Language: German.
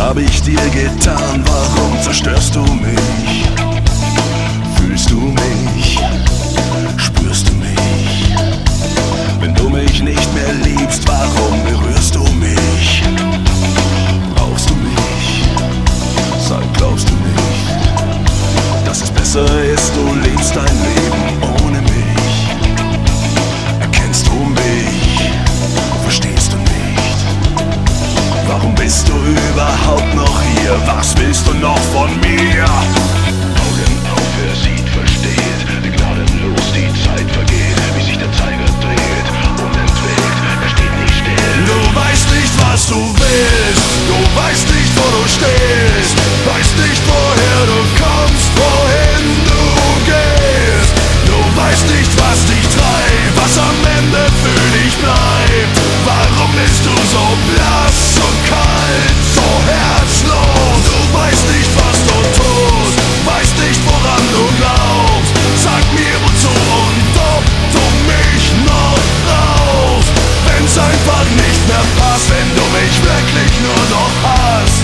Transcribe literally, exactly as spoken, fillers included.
habe ich dir getan? Warum zerstörst du mich? Fühlst du mich? Spürst du mich? Wenn du mich nicht mehr liebst, warum berührst du mich? Brauchst du mich? Sag, glaubst du nicht, dass es besser ist, du lebst dein Leben ohne mich? Erkennst du mich? Verstehst du nicht? Warum bist du überhaupt noch hier? Was willst du noch von mir? Augen auf, wer sieht, versteht, wie gnadenlos die Zeit vergeht, wie sich der Zeiger dreht und entwegt, er steht nicht still. Du weißt nicht, was du willst, du weißt nicht, wo du stehst, weißt nicht, woher du kommst, wohin du gehst. Du weißt nicht, was dich treibt, was am Ende für dich bleibt. Warum bist du so blass, so kalt, so herzlos? Du weißt nicht, was du tust, weißt nicht, woran du glaubst. Sag mir wozu und ob du mich noch brauchst. Wenn's einfach nicht mehr passt, wenn du mich wirklich nur noch hast.